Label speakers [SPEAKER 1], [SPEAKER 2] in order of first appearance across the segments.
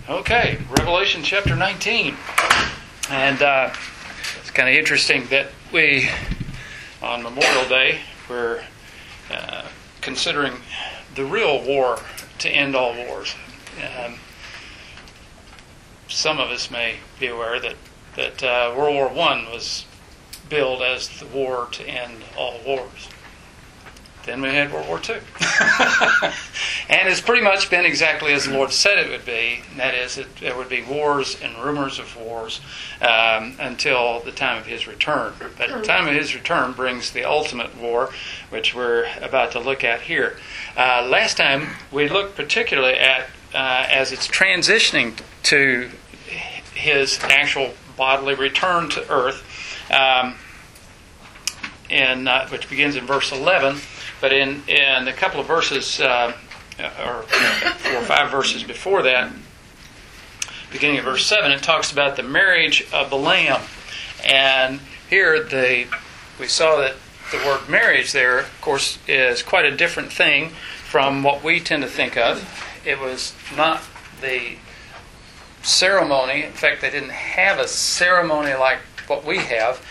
[SPEAKER 1] Okay, Revelation chapter 19. And it's kind of interesting that we, on Memorial Day, we're considering the real war to end all wars. Some of us may be aware that World War I was billed as the war to end all wars. Then we had World War II. And it's pretty much been exactly as the Lord said it would be. And that is, there would be wars and rumors of wars until the time of His return. But the time of His return brings the ultimate war, which we're about to look at here. Last time, we looked particularly at, as it's transitioning to His actual bodily return to earth, which begins in verse 11. But in a couple of verses, or 4 or 5 verses before that, beginning of verse 7, it talks about the marriage of the Lamb. And here we saw that the word marriage there, of course, is quite a different thing from what we tend to think of. It was not the ceremony. In fact, they didn't have a ceremony like what we have.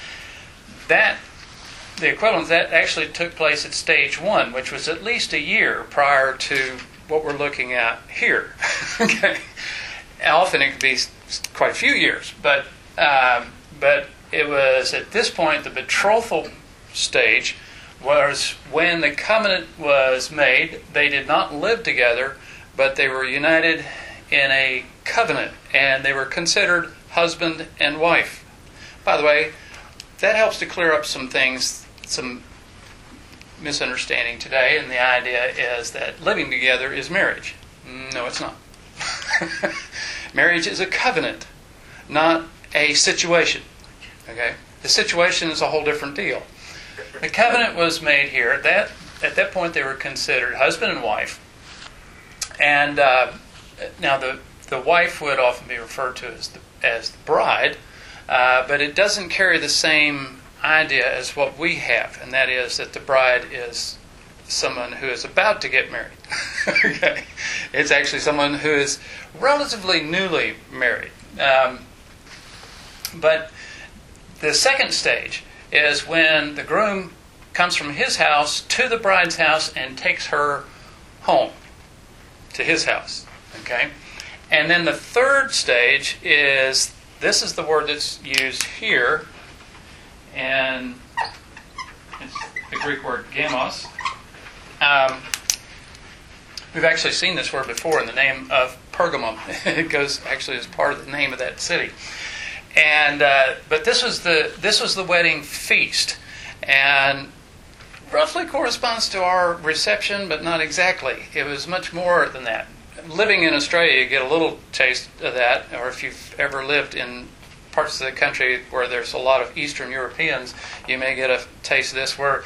[SPEAKER 1] The equivalent of that actually took place at stage 1, which was at least a year prior to what we're looking at here. Okay, often it could be quite a few years, but it was at this point the betrothal stage was when the covenant was made. They did not live together, but they were united in a covenant, and they were considered husband and wife. By the way, that helps to clear up some things, some misunderstanding today, and the idea is that living together is marriage. No, it's not. Marriage is a covenant, not a situation. Okay? The situation is a whole different deal. The covenant was made here. At that point, they were considered husband and wife. And now the wife would often be referred to as the bride, but it doesn't carry the same idea as what we have, and that is that the bride is someone who is about to get married. Okay, it's actually someone who is relatively newly married. But the second stage is when the groom comes from his house to the bride's house and takes her home to his house. Okay, and then the third stage is, this is the word that's used here, and it's the Greek word gamos. We've actually seen this word before in the name of Pergamum. It goes actually as part of the name of that city. And but this was the wedding feast, and roughly corresponds to our reception, but not exactly. It was much more than that. Living in Australia, you get a little taste of that, or if you've ever lived in parts of the country where there's a lot of Eastern Europeans, you may get a taste of this, where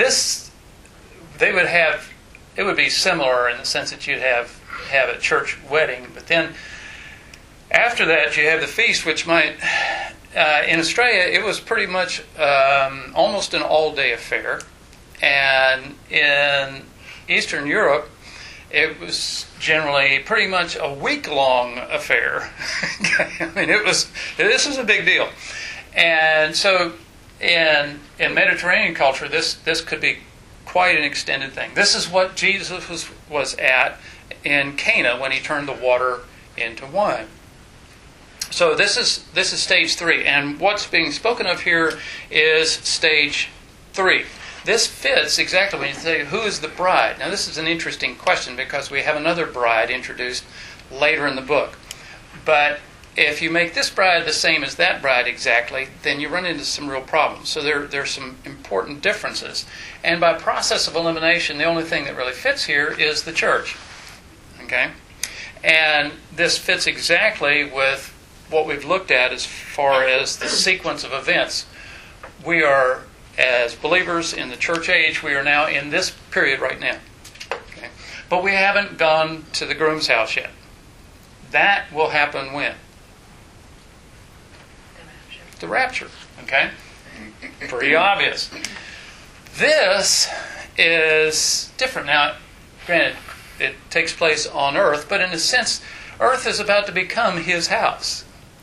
[SPEAKER 1] it would be similar in the sense that you'd have a church wedding, but then after that you have the feast, which might, in Australia, it was pretty much almost an all-day affair, and in Eastern Europe, it was generally pretty much a week-long affair. I mean, this was a big deal. And so in Mediterranean culture, this could be quite an extended thing. This is what Jesus was at in Cana when he turned the water into wine. So this is stage 3. And what's being spoken of here is stage 3. This fits exactly when you say, who is the bride? Now, this is an interesting question because we have another bride introduced later in the book. But if you make this bride the same as that bride exactly, then you run into some real problems. So there's some important differences. And by process of elimination, the only thing that really fits here is the church. Okay? And this fits exactly with what we've looked at as far as the sequence of events. We are, as believers in the church age, we are now in this period right now. Okay? But we haven't gone to the groom's house yet. That will happen when? The rapture. Okay? Pretty obvious. This is different. Now, granted, it takes place on earth, but in a sense, Earth is about to become His house.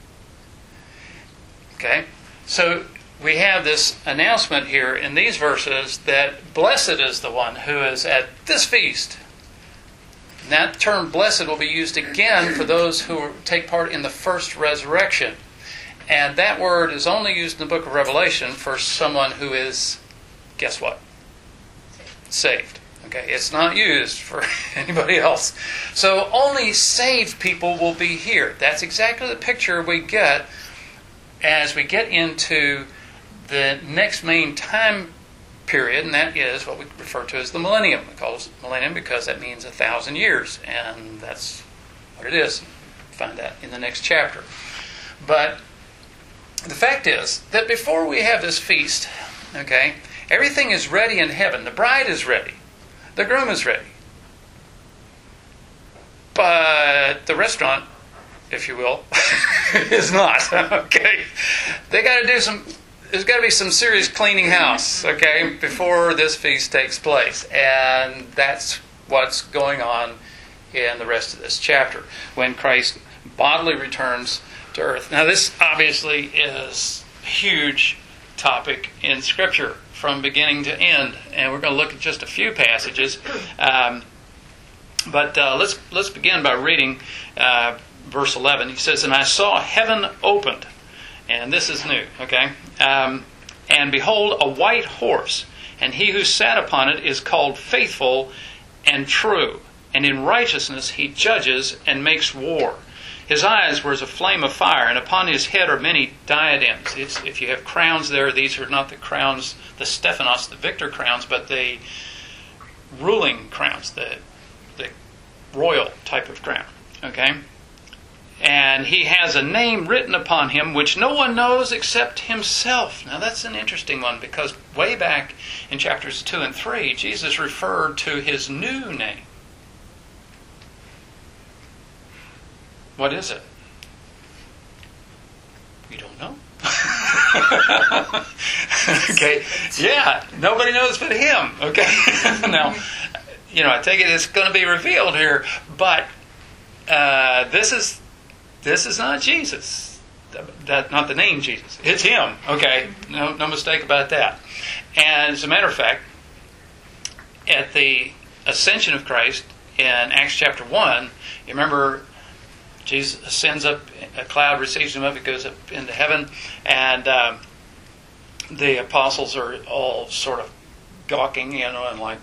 [SPEAKER 1] Okay? So we have this announcement here in these verses that blessed is the one who is at this feast. And that term blessed will be used again for those who take part in the first resurrection. And that word is only used in the book of Revelation for someone who is, guess what? Saved. Okay, it's not used for anybody else. So only saved people will be here. That's exactly the picture we get as we get into the next main time period, and that is what we refer to as the millennium. We call it millennium because that means 1,000 years, and that's what it is. Find that in the next chapter. But the fact is that before we have this feast, okay, everything is ready in heaven. The bride is ready. The groom is ready. But the restaurant, if you will, is not. Okay? There's got to be some serious cleaning house, okay, before this feast takes place. And that's what's going on in the rest of this chapter when Christ bodily returns to earth. Now, this obviously is a huge topic in Scripture from beginning to end, and we're going to look at just a few passages. But let's begin by reading verse 11. He says, "And I saw heaven opened," and this is new, okay? "And behold, a white horse, and he who sat upon it is called Faithful and True, and in righteousness he judges and makes war. His eyes were as a flame of fire, and upon his head are many diadems." If you have crowns there, these are not the crowns, the Stephanos, the victor crowns, but the ruling crowns, the royal type of crown. Okay? "And he has a name written upon him which no one knows except himself." Now that's an interesting one, because way back in chapters 2 and 3, Jesus referred to his new name. What is it? You don't know? Okay. Yeah, nobody knows but him. Okay. Now, I take it it's going to be revealed here, but this is not Jesus. That's not the name Jesus. It's him. Okay. No mistake about that. And as a matter of fact, at the ascension of Christ in Acts chapter 1, you remember Jesus ascends up, a cloud receives him up, he goes up into heaven, and the apostles are all sort of gawking, and like,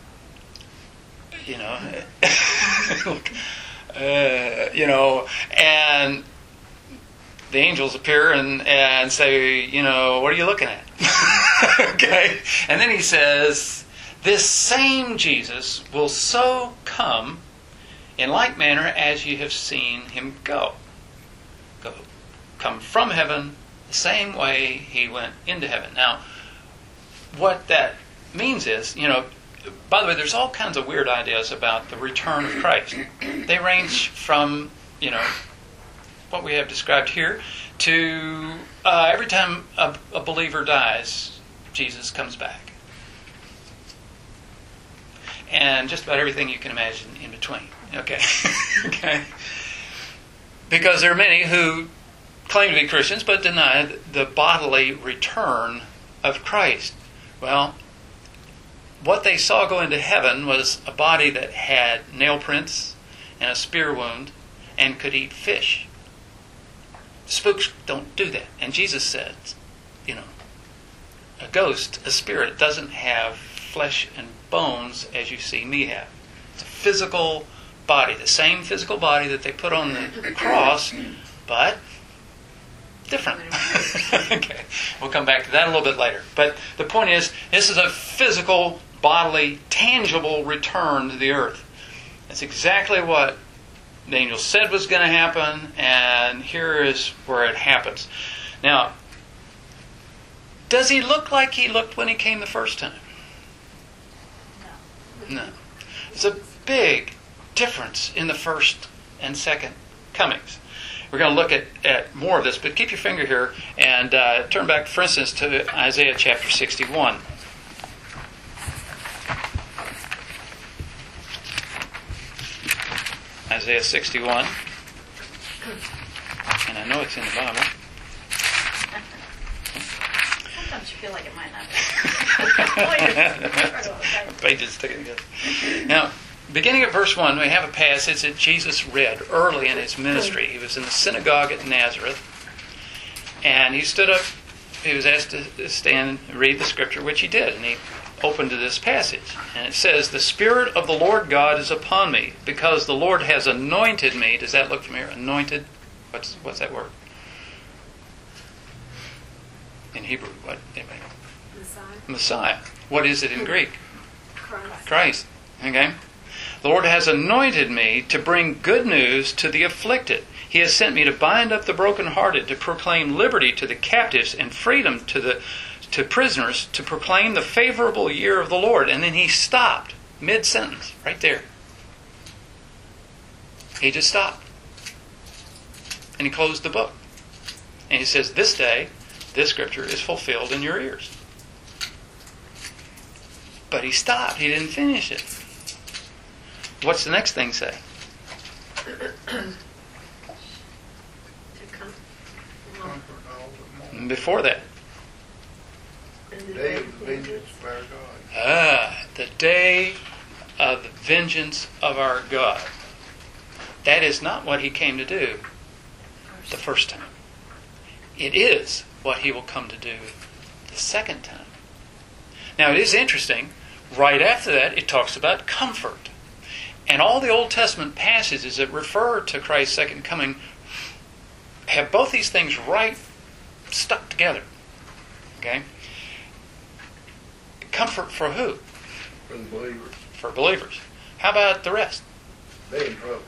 [SPEAKER 1] and the angels appear and say, what are you looking at? Okay. And then he says, "This same Jesus will so come in like manner as you have seen him go. Come from heaven the same way he went into heaven." Now, what that means is, by the way, there's all kinds of weird ideas about the return of Christ. They range from, what we have described here to every time a believer dies, Jesus comes back. And just about everything you can imagine in between. Okay. Okay. Because there are many who claim to be Christians but deny the bodily return of Christ. Well, what they saw go into heaven was a body that had nail prints and a spear wound and could eat fish. Spooks don't do that. And Jesus said, a ghost, a spirit, doesn't have flesh and bones as you see me have. It's a physical body, the same physical body that they put on the cross, but different. Okay, we'll come back to that a little bit later. But the point is, this is a physical, bodily, tangible return to the earth. That's exactly what the angel said was going to happen, and here is where it happens. Now, does he look like he looked when he came the first time? No. There's a big difference in the first and second comings. We're going to look at more of this, but keep your finger here and turn back, for instance, to Isaiah chapter 61. Isaiah 61. And I know it's in the Bible.
[SPEAKER 2] Sometimes you feel like it might not be.
[SPEAKER 1] Pages sticking together. Now, beginning at verse 1, we have a passage that Jesus read early in his ministry. He was in the synagogue at Nazareth, and he stood up. He was asked to stand and read the scripture, which he did, and he opened to this passage. And it says, "The Spirit of the Lord God is upon me, because the Lord has anointed me." Does that look familiar? Anointed? What's that word? In Hebrew, what? Anybody? Messiah. What is it in Greek? Christ. Okay. "The Lord has anointed me to bring good news to the afflicted. He has sent me to bind up the brokenhearted, to proclaim liberty to the captives and freedom to prisoners, to proclaim the favorable year of the Lord." And then he stopped mid-sentence, right there. He just stopped. And he closed the book. And he says, "This day, this scripture is fulfilled in your ears." But he stopped. He didn't finish it. What's the next thing say? Before that.
[SPEAKER 3] The day of the vengeance of our God.
[SPEAKER 1] The day of the vengeance of our God. That is not what he came to do the first time. It is what he will come to do the second time. Now, it is interesting. Right after that, it talks about comfort. And all the Old Testament passages that refer to Christ's second coming have both these things right stuck together. Okay? Comfort for who?
[SPEAKER 3] For the believers.
[SPEAKER 1] For believers. How about the rest?
[SPEAKER 3] They in trouble.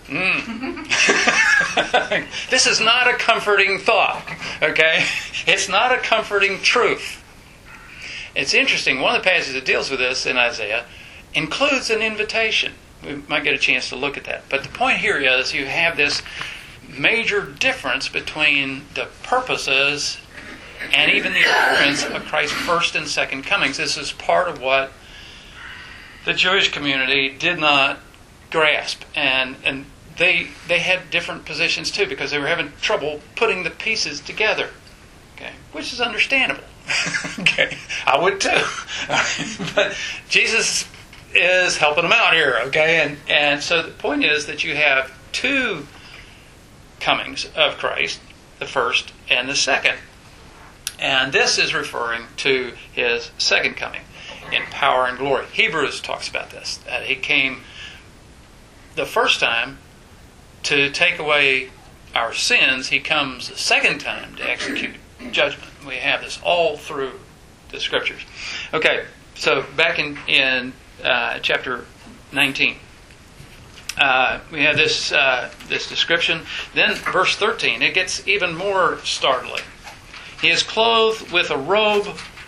[SPEAKER 1] This is not a comforting thought. Okay? It's not a comforting truth. It's interesting. One of the passages that deals with this in Isaiah includes an invitation. We might get a chance to look at that. But the point here is you have this major difference between the purposes and even the appearance of Christ's first and second comings. This is part of what the Jewish community did not grasp. And they had different positions too, because they were having trouble putting the pieces together. Okay, which is understandable. Okay, I would too. But Jesus is helping them out here. Okay, and so the point is that you have two comings of Christ, the first and the second. And this is referring to his second coming in power and glory. Hebrews talks about this. That he came the first time to take away our sins. He comes the second time to execute judgment. We have this all through the scriptures. Okay, so back in chapter 19. We have this description. Then verse 13, it gets even more startling. He is clothed with a robe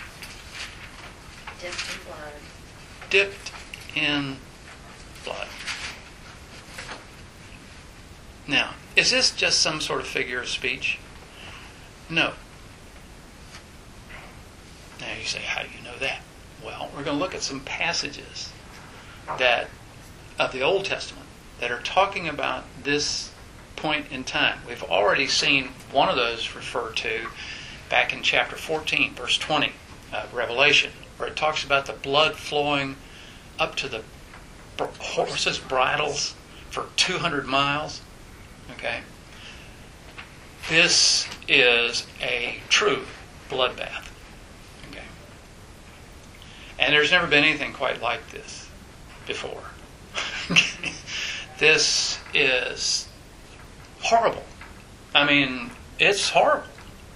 [SPEAKER 1] dipped in blood. Now, is this just some sort of figure of speech? No. Now you say, how do you know that? Well, we're going to look at some passages that of the Old Testament that are talking about this point in time. We've already seen one of those referred to back in chapter 14, verse 20, Revelation, where it talks about the blood flowing up to the horses' bridles for 200 miles. Okay? This is a true bloodbath. Okay? And there's never been anything quite like this before. This is horrible. I mean, it's horrible.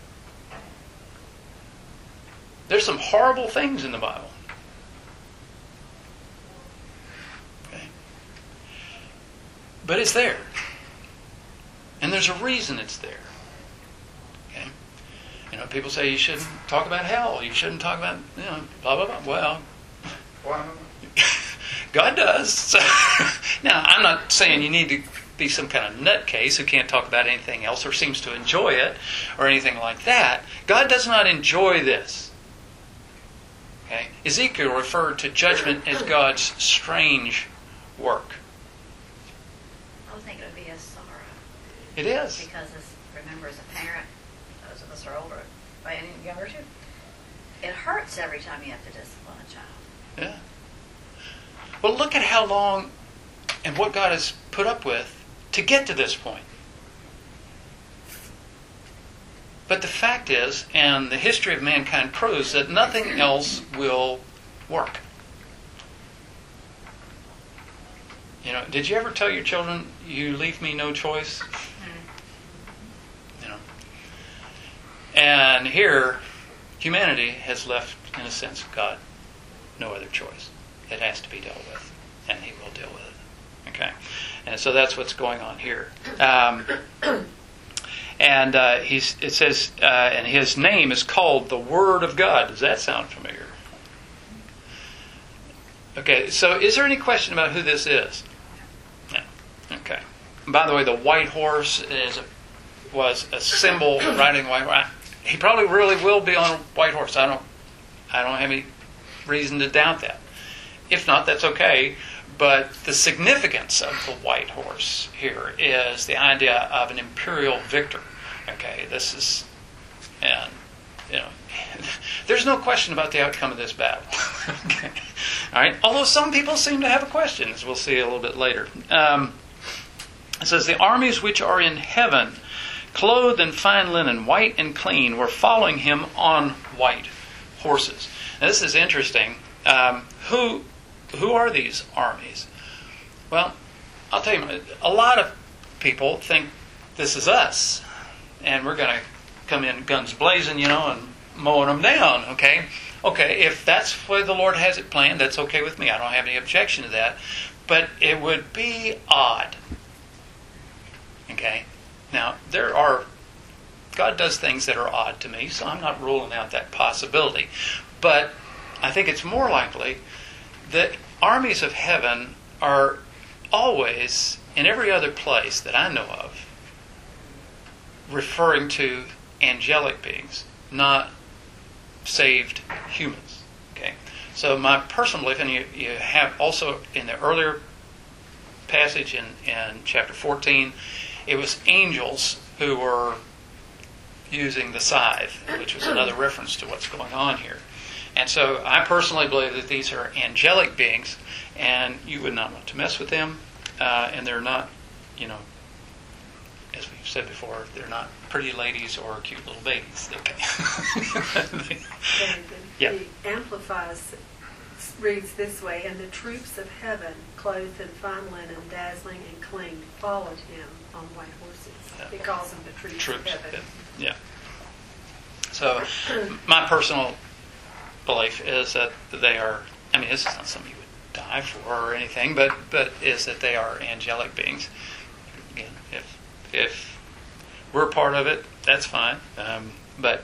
[SPEAKER 1] There's some horrible things in the Bible. Okay? But it's there. And there's a reason it's there. Okay? You know, people say you shouldn't talk about hell. You shouldn't talk about, blah, blah, blah. Well, God does. So, now, I'm not saying you need to be some kind of nutcase who can't talk about anything else or seems to enjoy it or anything like that. God does not enjoy this. Okay? Ezekiel referred to judgment as God's strange work.
[SPEAKER 2] I would think it would be a sorrow.
[SPEAKER 1] It is.
[SPEAKER 2] Because remember, as a parent, those of us who are older, and younger too, it hurts every time you have to discipline a child.
[SPEAKER 1] Yeah. Well, look at how long and what God has put up with to get to this point. But the fact is, and the history of mankind proves, that nothing else will work. You know, did you ever tell your children, you leave me no choice? You know. And here, humanity has left, in a sense, God no other choice. It has to be dealt with, and He will deal with it. Okay? And so that's what's going on here. And it says, and His name is called the Word of God. Does that sound familiar? Okay, so is there any question about who this is? No. Okay. By the way, the white horse was a symbol riding a white horse. He probably really will be on a white horse. I don't have any reason to doubt that. If not, that's okay. But the significance of the white horse here is the idea of an imperial victor. Okay, this is, and you know, there's no question about the outcome of this battle. Okay, all right. Although some people seem to have a question, as we'll see a little bit later. It says, "The armies which are in heaven, clothed in fine linen, white and clean, were following Him on white horses." Now, this is interesting. Who are these armies? Well, I'll tell you, a lot of people think this is us, and we're going to come in guns blazing, and mowing them down, okay? Okay, if that's where the Lord has it planned, that's okay with me. I don't have any objection to that. But it would be odd. Okay? Now, God does things that are odd to me, so I'm not ruling out that possibility. But I think it's more likely that armies of heaven are always, in every other place that I know of, referring to angelic beings, not saved humans. Okay, so my personal belief, and you have also in the earlier passage in chapter 14, it was angels who were using the scythe, which was another reference to what's going on here. And so I personally believe that these are angelic beings, and you would not want to mess with them, and they're not, as we've said before, they're not pretty ladies or cute little babies. Okay. Yeah.
[SPEAKER 4] The Amplified reads this way: "And the troops of heaven, clothed in fine linen, dazzling and clean, followed Him on white horses." He calls them the troops of heaven.
[SPEAKER 1] Yeah. So my personal belief is that they are, this is not something you would die for or anything, but is that they are angelic beings. Again, if we're part of it, that's fine. But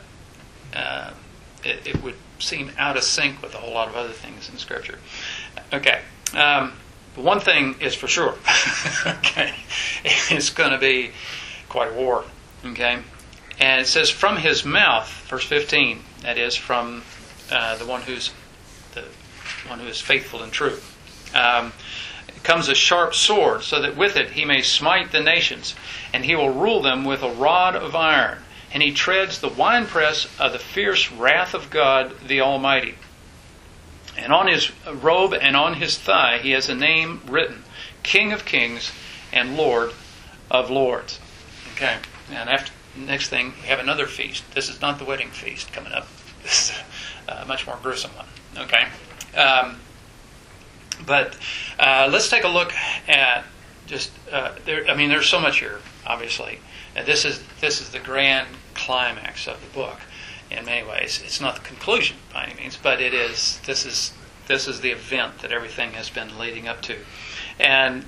[SPEAKER 1] it would seem out of sync with a whole lot of other things in Scripture. Okay. One thing is for sure. Okay. It's going to be quite a war. Okay. And it says, "From His mouth," verse 15, that is, from the one who is faithful and true, comes a sharp sword, so that with it He may smite the nations, and He will rule them with a rod of iron, and He treads the winepress of the fierce wrath of God the Almighty. And on His robe and on His thigh He has a name written, King of Kings and Lord of Lords. Okay, and after next thing, we have another feast. This is not the wedding feast coming up. This is a much more gruesome one. Okay, but let's take a look at just there's so much here. Obviously, this is the grand climax of the book. In many ways, it's not the conclusion by any means, but it is. This is the event that everything has been leading up to, and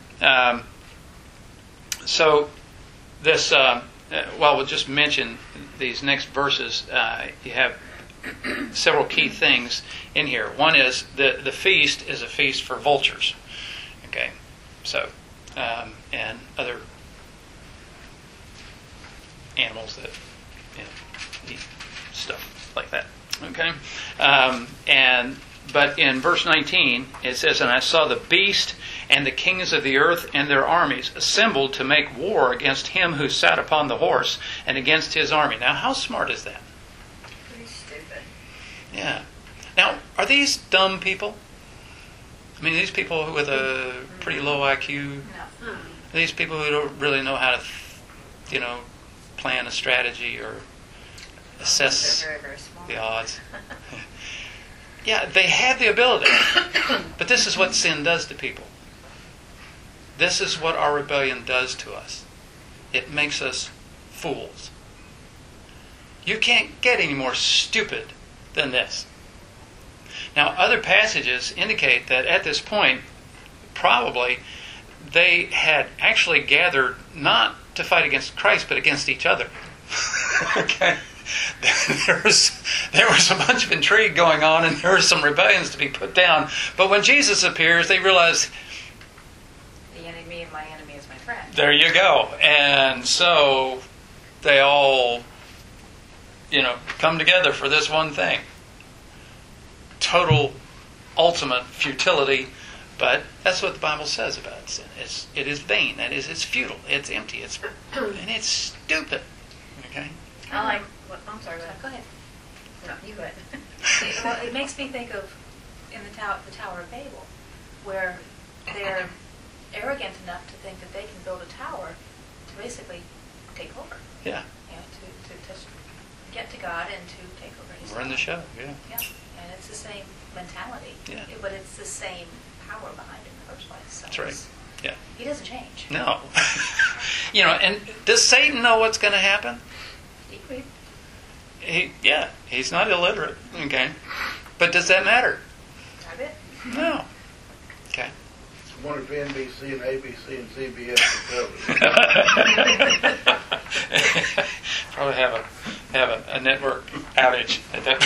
[SPEAKER 1] so this. We'll just mention these next verses. You have several key things in here. One is the feast is a feast for vultures. Okay, so and other animals that eat stuff like that. Okay, and But in verse 19, it says, "And I saw the beast and the kings of the earth and their armies assembled to make war against him who sat upon the horse and against his army." Now, how smart is that?
[SPEAKER 2] Pretty stupid.
[SPEAKER 1] Yeah. Now, are these dumb people? I mean, these people with a pretty low IQ,
[SPEAKER 2] No.
[SPEAKER 1] these people who don't really know how to, plan a strategy or assess
[SPEAKER 2] They're very, very small.
[SPEAKER 1] the odds. Yeah, they have the ability. But this is what sin does to people. This is what our rebellion does to us. It makes us fools. You can't get any more stupid than this. Now, other passages indicate that at this point, probably, they had actually gathered not to fight against Christ, but against each other. Okay? There was a bunch of intrigue going on, and there were some rebellions to be put down. But when Jesus appears, they realize,
[SPEAKER 5] the enemy of my enemy is my friend.
[SPEAKER 1] there you go. And so they all, come together for this one thing. Total, ultimate futility. But that's what the Bible says about sin. It is vain. That is, it's futile. It's empty. And it's stupid. Okay?
[SPEAKER 2] I like. I'm sorry.
[SPEAKER 5] Go ahead.
[SPEAKER 2] No, you go ahead.
[SPEAKER 5] Well, it makes me think of in the Tower of Babel, where they're arrogant enough to think that they can build a tower to basically take over.
[SPEAKER 1] Yeah.
[SPEAKER 5] To get to God and to take over His
[SPEAKER 1] We're in the show. Yeah.
[SPEAKER 5] Yeah, and it's the same mentality.
[SPEAKER 1] Yeah.
[SPEAKER 5] But it's the same power behind it in the first place. So
[SPEAKER 1] That's right. Yeah.
[SPEAKER 5] He doesn't change.
[SPEAKER 1] No. And does Satan know what's going to happen?
[SPEAKER 5] Equally.
[SPEAKER 1] He's not illiterate. Okay. But does that matter?
[SPEAKER 5] I bet.
[SPEAKER 1] No. Okay.
[SPEAKER 3] I wonder if NBC and ABC and CBS are covered.
[SPEAKER 1] Probably have a network outage at that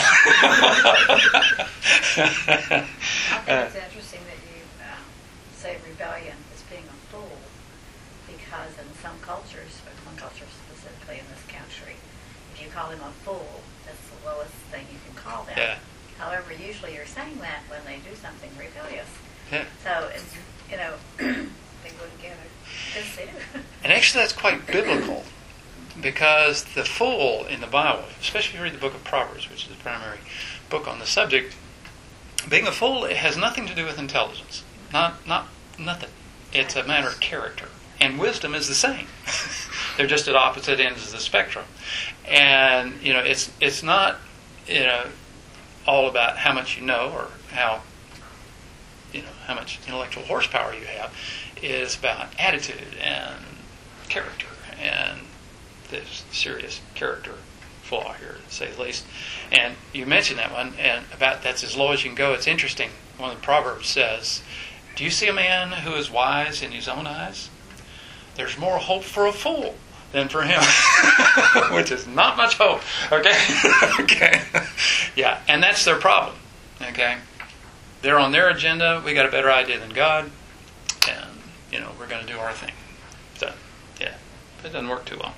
[SPEAKER 2] I think it's interesting that you say rebellion is being a fool, because in some cultures, but one culture specifically in this country, if you call them a fool, that's the lowest thing you can call them.
[SPEAKER 1] Yeah.
[SPEAKER 2] However, usually you're saying that when they do something rebellious.
[SPEAKER 1] Yeah.
[SPEAKER 2] So it's, they go together. Yes, they do.
[SPEAKER 1] And actually that's quite biblical, because the fool in the Bible, especially if you read the book of Proverbs, which is the primary book on the subject, being a fool, it has nothing to do with intelligence. Not nothing. It's a matter of character. And wisdom is the same. They're just at opposite ends of the spectrum. And, it's not, all about how much you know or how much intellectual horsepower you have. It's about attitude and character. And there's serious character flaw here, to say the least. And you mentioned that one, and about that's as low as you can go. It's interesting. One of the Proverbs says, "Do you see a man who is wise in his own eyes? There's more hope for a fool than for him," which is not much hope. Okay, okay, yeah, and that's their problem. Okay, they're on their agenda. We got a better idea than God, and we're going to do our thing. So, yeah, it doesn't work too well.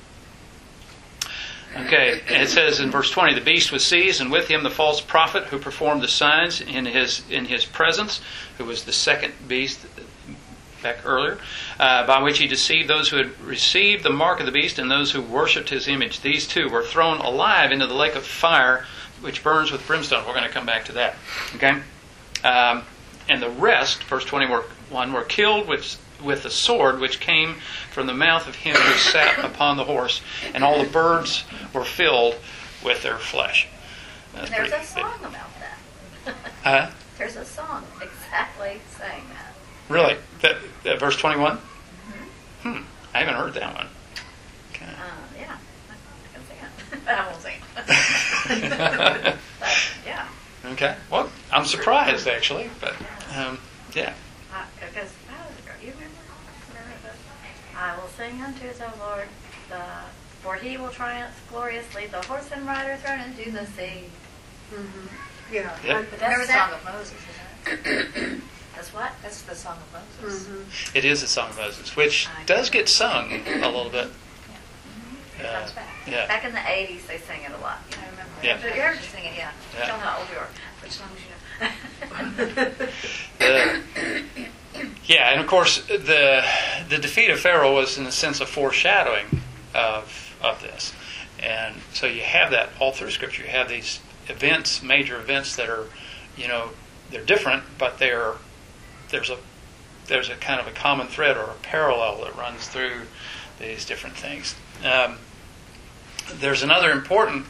[SPEAKER 1] Okay, and it says in verse 20, "The beast was seized, and with him the false prophet who performed the signs in his presence," who was the second beast back earlier, "by which he deceived those who had received the mark of the beast and those who worshipped his image. These two were thrown alive into the lake of fire, which burns with brimstone." We're going to come back to that. Okay, and the rest, verse 21, were killed with the sword which came from the mouth of him who sat upon the horse, and all the birds were filled with their flesh. That's
[SPEAKER 2] There's
[SPEAKER 1] pretty
[SPEAKER 2] a song about that.
[SPEAKER 1] Huh?
[SPEAKER 2] There's a song exactly saying that.
[SPEAKER 1] Really? That verse 21? I haven't heard that one. Okay.
[SPEAKER 2] Yeah. I can sing it. But I won't sing it. But, yeah.
[SPEAKER 1] Okay. Well, I'm surprised, actually, but yeah.
[SPEAKER 2] Because, you remember this? "I will sing unto the Lord, for he will triumph gloriously, the horse and rider thrown into the sea."
[SPEAKER 4] Mm-hmm. Yeah.
[SPEAKER 1] Yep.
[SPEAKER 5] But that's
[SPEAKER 2] Remember
[SPEAKER 5] the
[SPEAKER 2] that?
[SPEAKER 5] Song of Moses, isn't it?
[SPEAKER 2] That's what?
[SPEAKER 5] That's the Song of Moses.
[SPEAKER 4] Mm-hmm.
[SPEAKER 1] It is the Song of Moses, which does get sung a little bit
[SPEAKER 5] It comes back.
[SPEAKER 1] Yeah.
[SPEAKER 2] Back in the 80s, they sang it a lot.
[SPEAKER 5] I remember.
[SPEAKER 1] Yeah.
[SPEAKER 5] But you heard you sing it, yeah.
[SPEAKER 1] Yeah.
[SPEAKER 2] Tell me how old you are.
[SPEAKER 5] Which songs you know.
[SPEAKER 1] Yeah, and of course, the defeat of Pharaoh was in a sense a foreshadowing of this. And so you have that all through Scripture. You have these events, major events that are, they're different, but there's a kind of a common thread or a parallel that runs through these different things. There's another important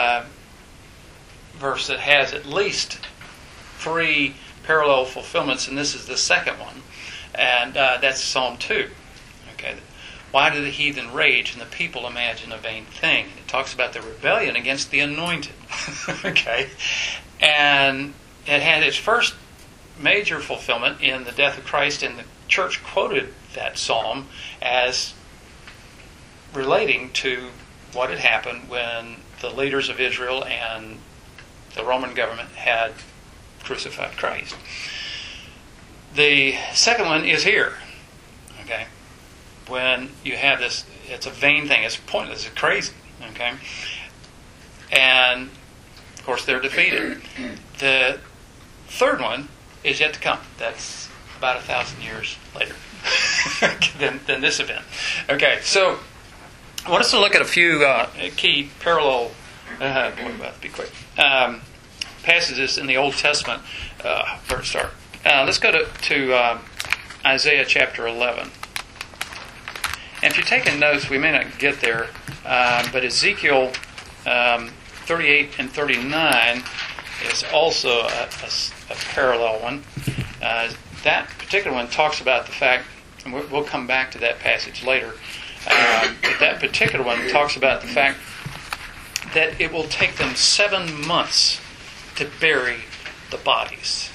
[SPEAKER 1] verse that has at least 3 parallel fulfillments, and this is the second one, and that's Psalm 2. Okay, why do the heathen rage and the people imagine a vain thing? It talks about the rebellion against the anointed. Okay, and it had its first major fulfillment in the death of Christ, and the church quoted that psalm as relating to what had happened when the leaders of Israel and the Roman government had crucified Christ. The second one is here. Okay, when you have this, it's a vain thing. It's pointless. It's crazy. Okay, and of course they're defeated. The third one is yet to come. That's about 1,000 years later than this event. Okay, so I want us to look at a few key parallel. Boy, I'm about to be quick. Passages in the Old Testament. Where to start? Let's go to Isaiah chapter 11. And if you're taking notes, we may not get there, but Ezekiel 38 and 39 is also a parallel one. That particular one talks about the fact, and we'll come back to that passage later, but that particular one talks about the fact that it will take them 7 months to bury the bodies.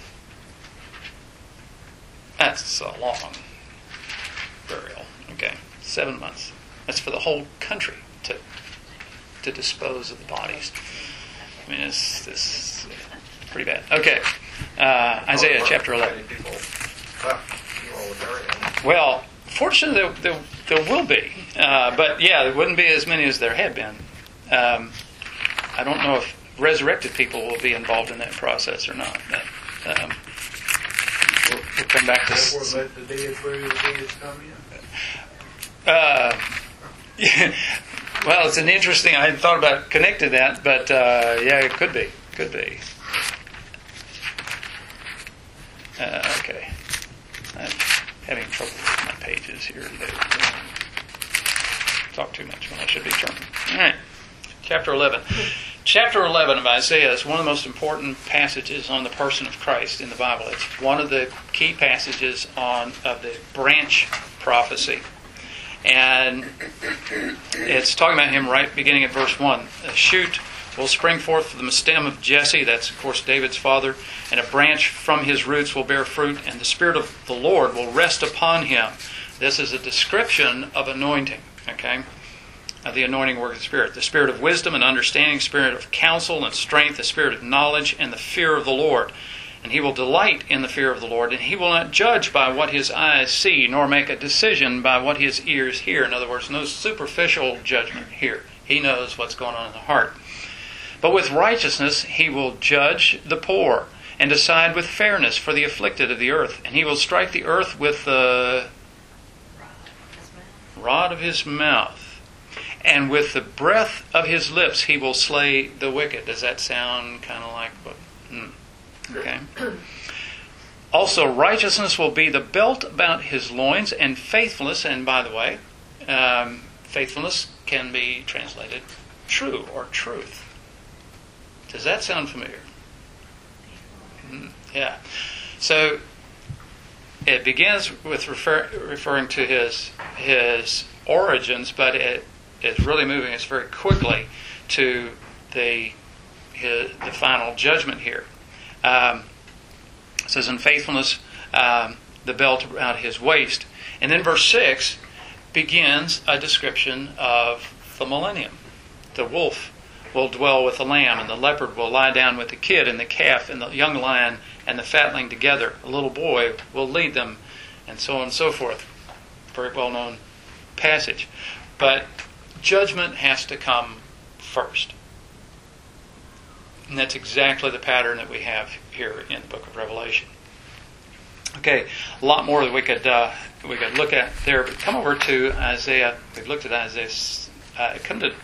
[SPEAKER 1] That's a long burial. Okay, 7 months. That's for the whole country to dispose of the bodies. I mean, it's pretty bad. Okay, Isaiah chapter 11. Well, fortunately, there will be, but yeah, there wouldn't be as many as there had been. I don't know if resurrected people will be involved in that process or not. But, we'll come back to.
[SPEAKER 3] Let the dead bury the dead come in.
[SPEAKER 1] Well, it's an interesting. I hadn't thought about connecting that, but yeah, it could be. Could be. Okay, I'm having trouble with my pages here today. Talk too much when I should be turning. All right, chapter 11. Chapter 11 of Isaiah is one of the most important passages on the person of Christ in the Bible. It's one of the key passages of the branch prophecy. And it's talking about him right beginning at verse 1. A shoot will spring forth from the stem of Jesse, that's of course David's father, and a branch from his roots will bear fruit, and the Spirit of the Lord will rest upon him. This is a description of anointing, okay? Of the anointing work of the Spirit. The Spirit of wisdom and understanding, Spirit of counsel and strength, the Spirit of knowledge and the fear of the Lord. And he will delight in the fear of the Lord, and he will not judge by what his eyes see, nor make a decision by what his ears hear. In other words, no superficial judgment here. He knows what's going on in the heart. But with righteousness he will judge the poor, and decide with fairness for the afflicted of the earth. And he will strike the earth with the rod of his mouth. And with the breath of his lips he will slay the wicked. Does that sound kind of like what? Okay. Also, righteousness will be the belt about his loins, and faithfulness, and by the way, faithfulness can be translated true or truth. Does that sound familiar? Yeah. So, it begins with referring to his origins, but it is really moving us very quickly to the final judgment here. It says, in faithfulness, the belt around his waist. And then verse 6 begins a description of the millennium. The wolf will dwell with the lamb, and the leopard will lie down with the kid, and the calf and the young lion and the fatling together. A little boy will lead them, and so on and so forth. Very well-known passage. But judgment has to come first. And that's exactly the pattern that we have here in the book of Revelation. Okay, a lot more that we could look at there, but come over to Isaiah. We've looked at Isaiah. Come to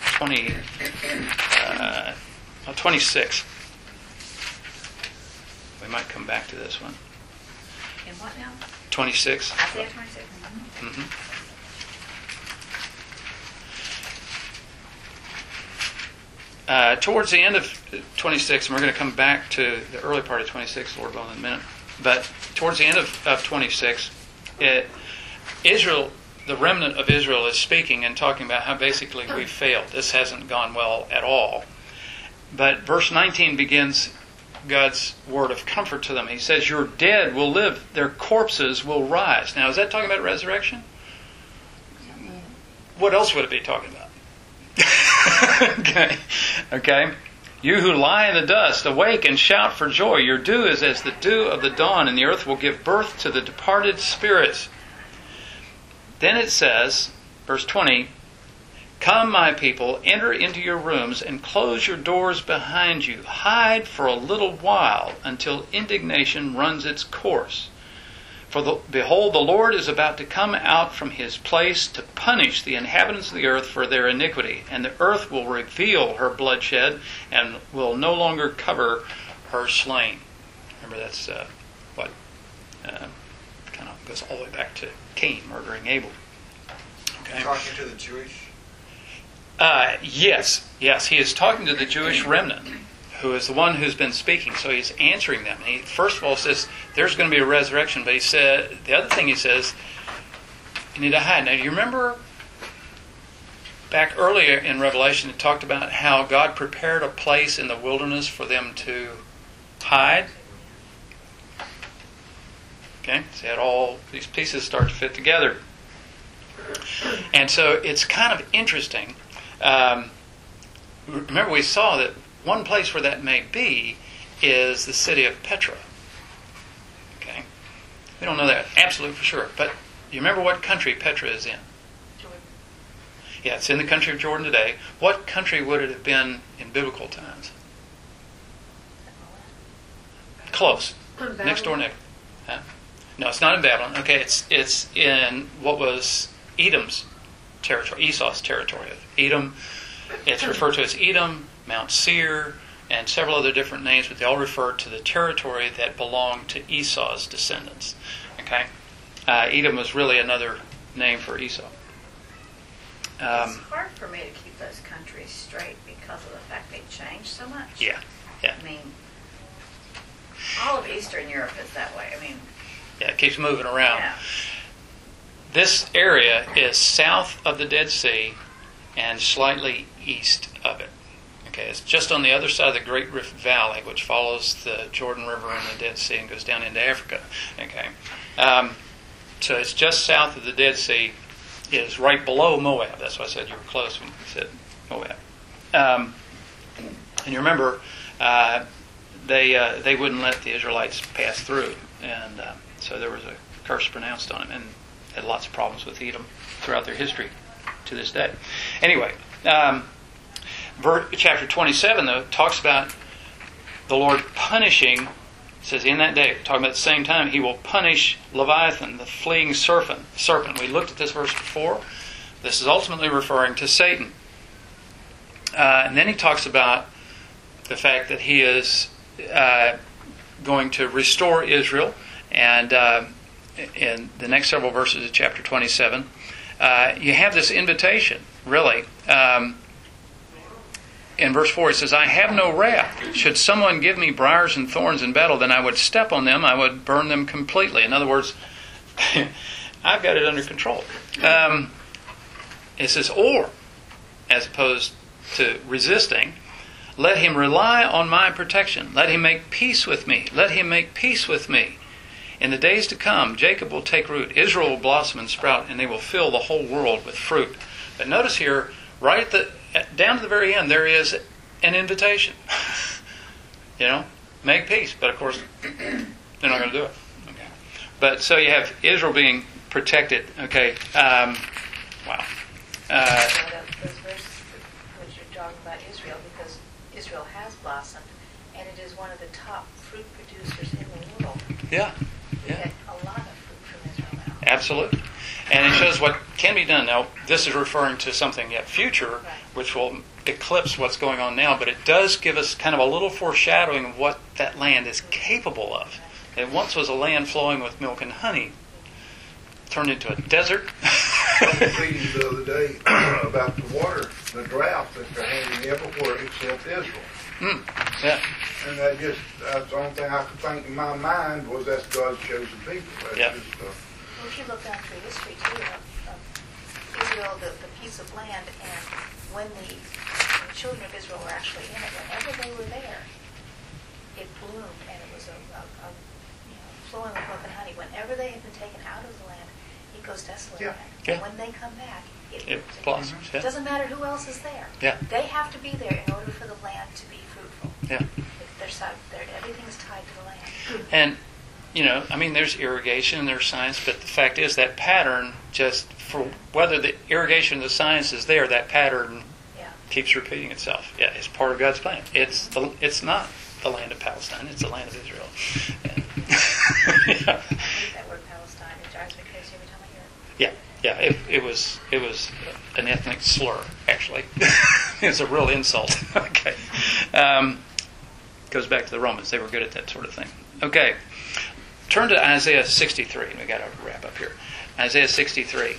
[SPEAKER 1] 26. We might come back to this one.
[SPEAKER 2] In what now?
[SPEAKER 1] 26.
[SPEAKER 2] Isaiah 26.
[SPEAKER 1] Mm-hmm. Towards the end of 26, and we're going to come back to the early part of 26, Lord willing, in a minute. But towards the end of 26, Israel, the remnant of Israel, is speaking and talking about how basically we've failed. This hasn't gone well at all. But verse 19 begins God's word of comfort to them. He says, "Your dead will live; their corpses will rise." Now, is that talking about resurrection? What else would it be talking about? Okay. "You who lie in the dust, awake and shout for joy. Your dew is as the dew of the dawn, and the earth will give birth to the departed spirits." Then it says, verse 20, "Come, my people, enter into your rooms and close your doors behind you. Hide for a little while until indignation runs its course. For behold, the Lord is about to come out from his place to punish the inhabitants of the earth for their iniquity. And the earth will reveal her bloodshed and will no longer cover her slain." Remember, that's what kind of goes all the way back to Cain murdering Abel. Okay.
[SPEAKER 3] Talking to the Jewish?
[SPEAKER 1] Yes. He is talking to the Jewish remnant, who is the one who's been speaking. So he's answering them. He first of all says there's going to be a resurrection, but he said the other thing he says, you need to hide. Now, do you remember back earlier in Revelation it talked about how God prepared a place in the wilderness for them to hide? Okay, so had all these pieces start to fit together. And so it's kind of interesting. Remember, we saw that one place where that may be is the city of Petra. Okay, we don't know that absolutely for sure, but you remember what country Petra is in?
[SPEAKER 5] Jordan.
[SPEAKER 1] Yeah, it's in the country of Jordan today. What country would it have been in biblical times? Close. Next door neighbor. Huh? No, it's not in Babylon. Okay, it's in what was Edom's territory, Esau's territory. Edom, it's referred to as Edom, Mount Seir, and several other different names, but they all refer to the territory that belonged to Esau's descendants. Okay, Edom was really another name for Esau.
[SPEAKER 2] It's hard for me to keep those countries straight because of the fact they change so much.
[SPEAKER 1] Yeah.
[SPEAKER 2] I mean, all of Eastern Europe is that way. I mean,
[SPEAKER 1] yeah, it keeps moving around.
[SPEAKER 2] Yeah.
[SPEAKER 1] This area is south of the Dead Sea and slightly east of it. Okay, it's just on the other side of the Great Rift Valley, which follows the Jordan River and the Dead Sea and goes down into Africa. Okay, so it's just south of the Dead Sea. It is right below Moab. That's why I said you were close when you said Moab. And you remember, they wouldn't let the Israelites pass through, and so there was a curse pronounced on them, and had lots of problems with Edom throughout their history to this day. Anyway, chapter 27, though, talks about the Lord punishing. It says, in that day, talking about the same time, he will punish Leviathan, the fleeing serpent. We looked at this verse before. This is ultimately referring to Satan. And then he talks about the fact that he is going to restore Israel. And in the next several verses of chapter 27, you have this invitation, really. In verse 4, it says, I have no wrath. Should someone give me briars and thorns in battle, then I would step on them, I would burn them completely. In other words, I've got it under control. It says, or, as opposed to resisting, let him rely on my protection. Let him make peace with me. Let him make peace with me. In the days to come, Jacob will take root, Israel will blossom and sprout, and they will fill the whole world with fruit. But notice here, right down to the very end, there is an invitation. Make peace. But of course, they're not going to do it. Okay. But so you have Israel being protected. Okay. Wow.
[SPEAKER 2] those verses
[SPEAKER 5] talking about Israel because Israel has blossomed, and it is one of the top fruit producers in the world.
[SPEAKER 1] Yeah.
[SPEAKER 5] We get a lot of fruit from Israel now.
[SPEAKER 1] Absolutely. And it shows what can be done. Now, this is referring to something yet future,
[SPEAKER 5] Right.
[SPEAKER 1] which will eclipse what's going on now, but it does give us kind of a little foreshadowing of what that land is capable of. It once was a land flowing with milk and honey, turned into a desert.
[SPEAKER 3] I was reading the other day about the water, the drought that they're having everywhere except Israel.
[SPEAKER 1] Yeah.
[SPEAKER 3] And that's the only thing I could think in my mind was that's God's chosen people. That's
[SPEAKER 1] Yeah.
[SPEAKER 3] just,
[SPEAKER 5] Well, if you look down through history, too, of Israel, the piece of land, and when the children of Israel were actually in it, whenever they were there, it bloomed, and it was a flowing with milk and honey. Whenever they had been taken out of the land, it goes desolate
[SPEAKER 3] Yeah.
[SPEAKER 5] again.
[SPEAKER 1] Yeah.
[SPEAKER 5] And when they come back, it
[SPEAKER 1] It
[SPEAKER 5] blooms again.
[SPEAKER 1] blossoms, yeah.
[SPEAKER 5] It doesn't matter who else is there.
[SPEAKER 1] Yeah.
[SPEAKER 5] They have to be there in order for the land to be fruitful.
[SPEAKER 1] Yeah.
[SPEAKER 5] Everything's tied to the land.
[SPEAKER 1] And, there's irrigation and there's science, but the fact is that pattern, just for whether the irrigation and the science is there, that pattern
[SPEAKER 5] Yeah.
[SPEAKER 1] keeps repeating itself. Yeah, it's part of God's plan. It's not the land of Palestine, it's the land of Israel. And,
[SPEAKER 5] I hate that word Palestine. It drives me crazy every time I hear it.
[SPEAKER 1] Yeah, it was an ethnic slur, actually. It's a real insult. Okay. Goes back to the Romans. They were good at that sort of thing. Okay. Turn to Isaiah 63. We got to wrap up here. Isaiah 63.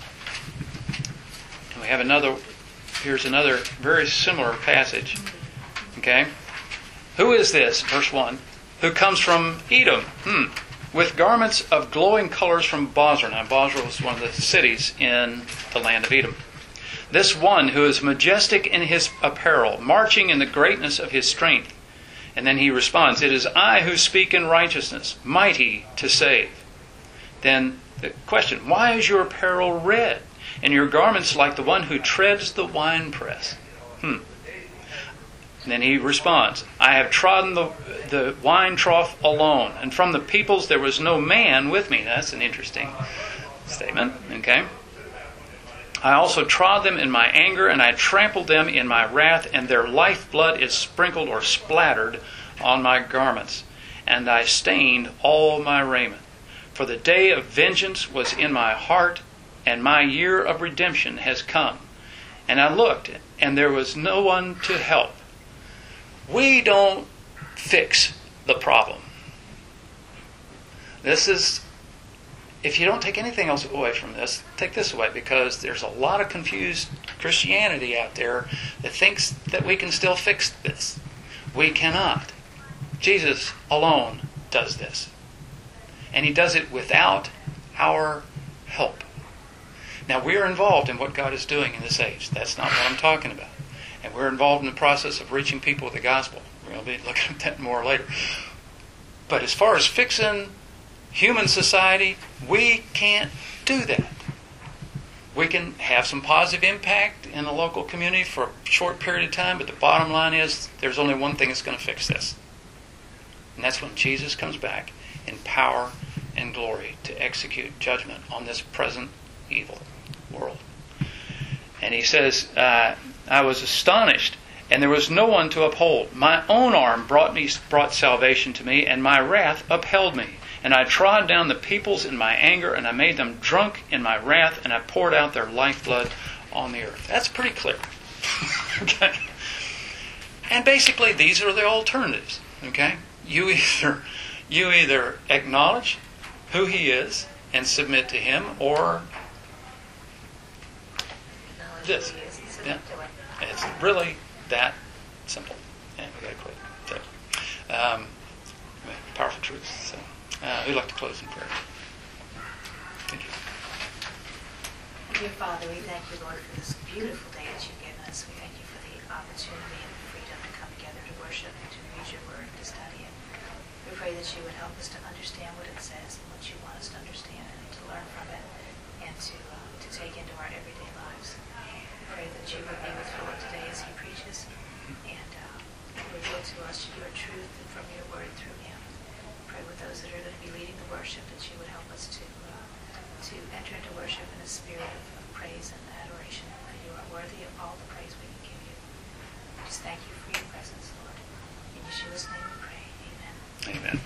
[SPEAKER 1] And we have here's another very similar passage. Okay. Who is this? Verse 1. Who comes from Edom? With garments of glowing colors from Bozrah. Now, Bozrah was one of the cities in the land of Edom. This one who is majestic in his apparel, marching in the greatness of his strength. And then he responds, it is I who speak in righteousness, mighty to save. Then the question, why is your apparel red, and your garments like the one who treads the winepress? And then he responds, I have trodden the wine trough alone, and from the peoples there was no man with me. That's an interesting statement, okay? I also trod them in my anger, and I trampled them in my wrath, and their lifeblood is sprinkled or splattered on my garments, and I stained all my raiment. For the day of vengeance was in my heart, and my year of redemption has come. And I looked, and there was no one to help. We don't fix the problem. This is, if you don't take anything else away from this, take this away, because there's a lot of confused Christianity out there that thinks that we can still fix this. We cannot. Jesus alone does this. And he does it without our help. Now, we are involved in what God is doing in this age. That's not what I'm talking about. And we're involved in the process of reaching people with the gospel. We're going to be looking at that more later. But as far as fixing human society, we can't do that. We can have some positive impact in the local community for a short period of time, but the bottom line is there's only one thing that's going to fix this. And that's when Jesus comes back in power and glory to execute judgment on this present evil world. And he says, I was astonished, and there was no one to uphold. My own arm brought salvation to me, and my wrath upheld me. And I trod down the peoples in my anger, and I made them drunk in my wrath, and I poured out their lifeblood on the earth. That's pretty clear. Okay? And basically, these are the alternatives. Okay? You either acknowledge who he is and submit to him, or this. Yeah. It's really that simple. And we got to quit. So, powerful truths. So, we'd like to close in prayer. Thank you.
[SPEAKER 5] Dear Father, we thank you, Lord, for this beautiful day that you've given us. We thank you for the opportunity and the freedom to come together to worship and to read your word and to study it. We pray that you would help us to understand what it says and what you want us to understand and to learn from it and to take into our everyday lives. We pray that you would be with Philip today as he preaches and reveal to us your truth and from your word through him. Pray with those that are going to be leading the worship that you would help us to enter into worship in a spirit of praise and adoration. For you are worthy of all the praise we can give you. just thank you for your presence, Lord. In Yeshua's name we pray. Amen.
[SPEAKER 1] Amen.